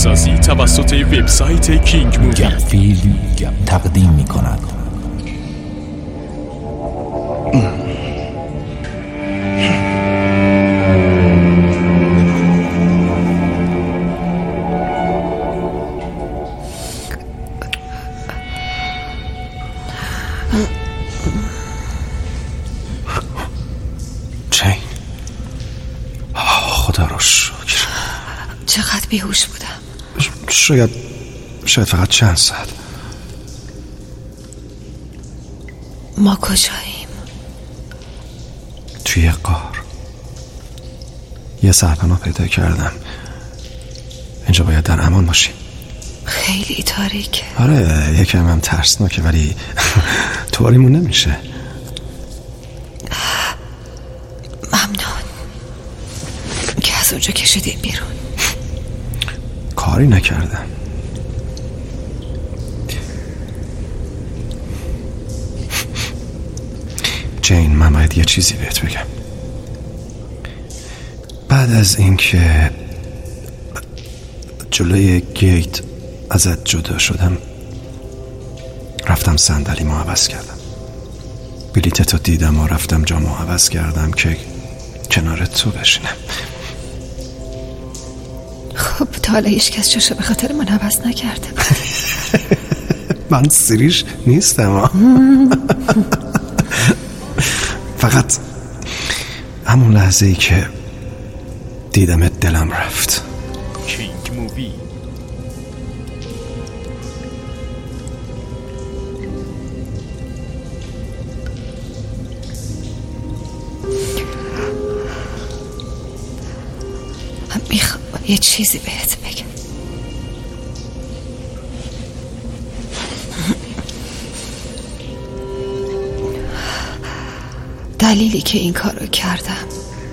سازی توسط وبسایت کینگ مووی. فیلم تقدیم می‌کند. جین، خدا رو شکر. چقدر بیهوش بودم. شاید فقط چند ساعت. ما کجاییم؟ توی غار. یه سرپناه پیدا کردم. اینجا باید در امان باشیم. خیلی تاریکه. آره، یکم هم ترسناکه ولی طوریمون نمیشه. ممنون که از اونجا کشیدیم بیرون. کاری نکردم. جین، من باید یه چیزی بهت بگم. بعد از اینکه جلوی گیت ازت جدا شدم، رفتم صندلیمو عوض کردم. بلیتتو دیدم و رفتم جامو عوض کردم که کنار تو بشینم. خب تا حالا هیچ کس جاشو به خاطر من عوض نکرده. من سریش نیستم. فقط همون لحظه ای که دیدم دلم رفت. کینگ مووی. میخوام یه چیزی بهت بگم. دلیلی که این کارو کردم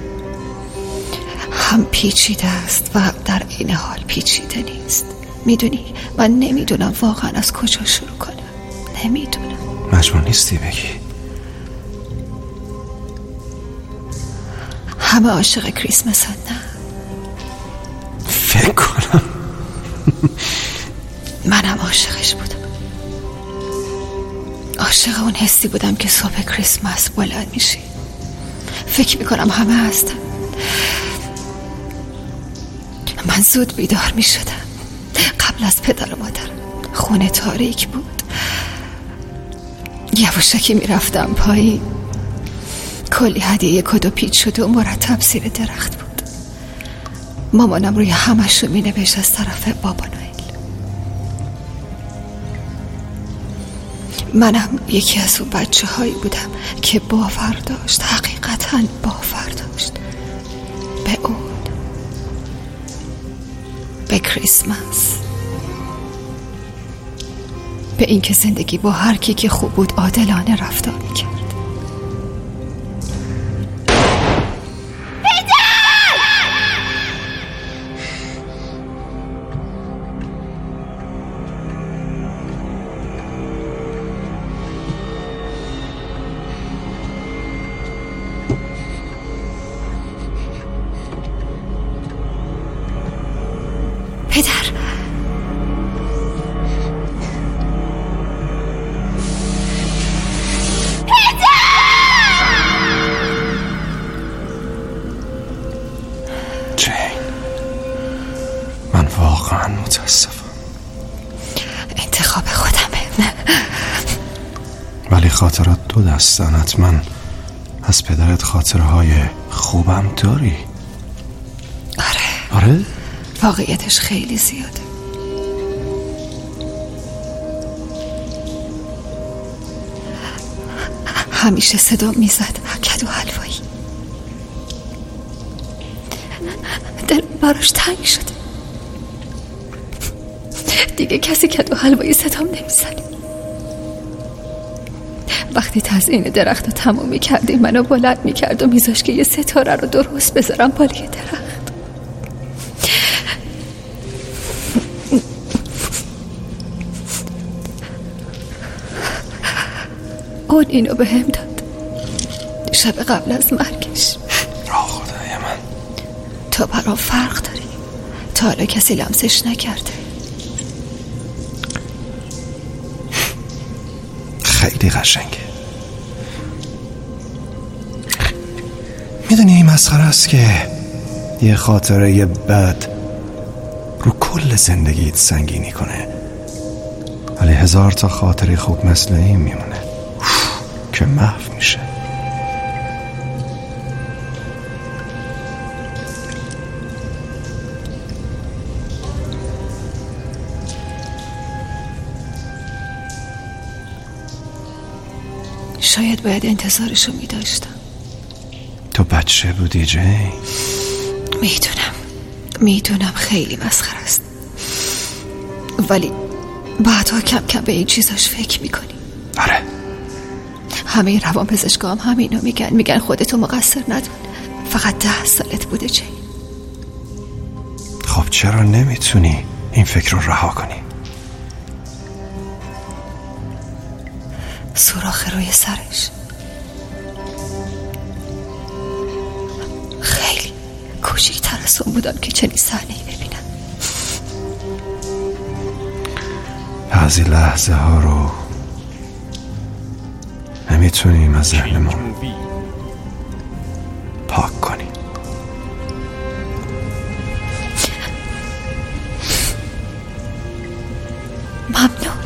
هم پیچیده است و در این حال پیچیده نیست. میدونی من نمیدونم واقعا از کجا شروع کنم. نمیدونم. مجبور نیستی بگی. همه عاشق کریسمس هستن، نه؟ فکر کنم منم عاشقش بودم. عاشق اون حسی بودم که صبح کریسمس بلند میشی. فکر میکنم همه هستن. من زود بیدار میشدم قبل از پدر و مادرم. خونه تاریک بود. یواشکی میرفتم پایین. کلی هدیه کد و پیچ شده و مرتب زیر درخت بود. مامانم روی همش رو مینوشت از طرف بابا نوئل. منم یکی از اون بچه هایی بودم که باور داشت، حقیقتا باور داشت به اون، به کریسمس، به این که زندگی با هر کی که خوب بود عادلانه رفتار میکرد. پدر، جین، من واقعا متاسفم. انتخاب خودمه. ولی خاطرات دو دستن. حتما از پدرت خاطرهای خوبم داری. آره؟ واقعیتش خیلی زیاده. همیشه صدا میزد کدو حلوایی. دل براش تنگ شده. دیگه کسی کدو حلوایی صدام نمیزنه. وقتی تزیین درخت رو تموم میکردیم منو بلند میکرد و میذاش که یه ستاره رو درست بذارم بالای درخت. اون اینو به هم داد شب قبل از مرگش. خدای من، تو برام فرق داری. تو تا حالا کسی لمسش نکرده. خیلی قشنگه. میدونی این مسخره است که یه خاطره بد رو کل زندگیت سنگینی کنه، ولی 1000 تا خاطره خوب مثل این میمونه که محو میشه. شاید باید انتظارشو میداشتم. تو بچه بودی جین؟ میدونم خیلی مسخره است، ولی بعدها کم کم به این چیزاش فکر میکنی. آره، همه روانپزشکا هم همینو میگن خودتو مقصر ندون، فقط 10 سالت بوده جین. خب چرا نمیتونی این فکر رو رها کنی؟ سوراخ روی سرش خیلی کوچیک‌تر از اون بودم که چنین صحنه‌ای ببینم. بعضی لحظه ها رو نمیتونیم از ذهنمون پاک کنیم. ممنون.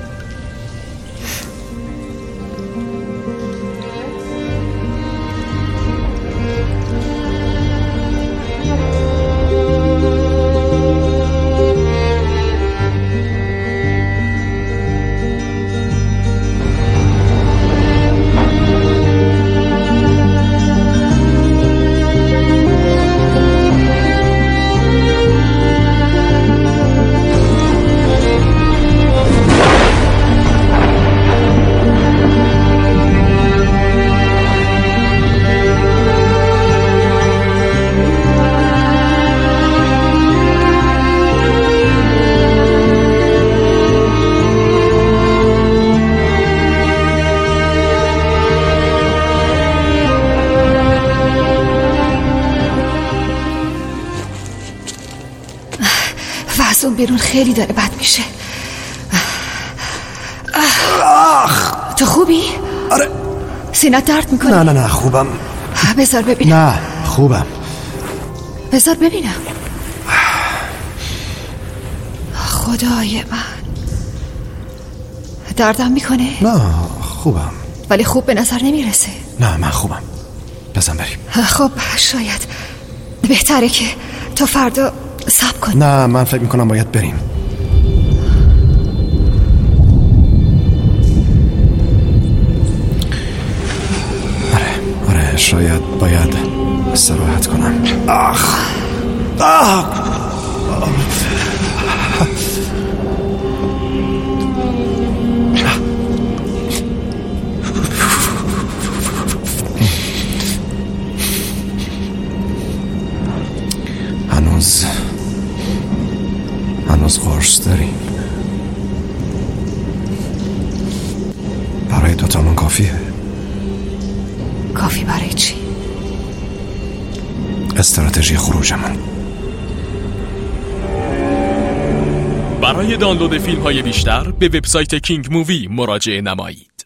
از اون بیرون خیلی داره بد میشه. تو خوبی؟ آره. سینت درد میکنی؟ نه خوبم. بذار ببینم. نه خوبم. بذار ببینم. خدای من، دردم میکنه؟ نه خوبم. ولی خوب به نظر نمیرسه. نه من خوبم. بزن بریم. خب شاید بهتره که تو فردا صبر کن. نه من فکر میکنم باید بریم. آره شاید باید استراحت کنم. هنوز قرص داریم. برای دوتامون کافیه؟ کافی برای چی؟ استراتژی خروجمون. برای دانلود فیلم های بیشتر به وبسایت کینگ مووی مراجعه نمایید.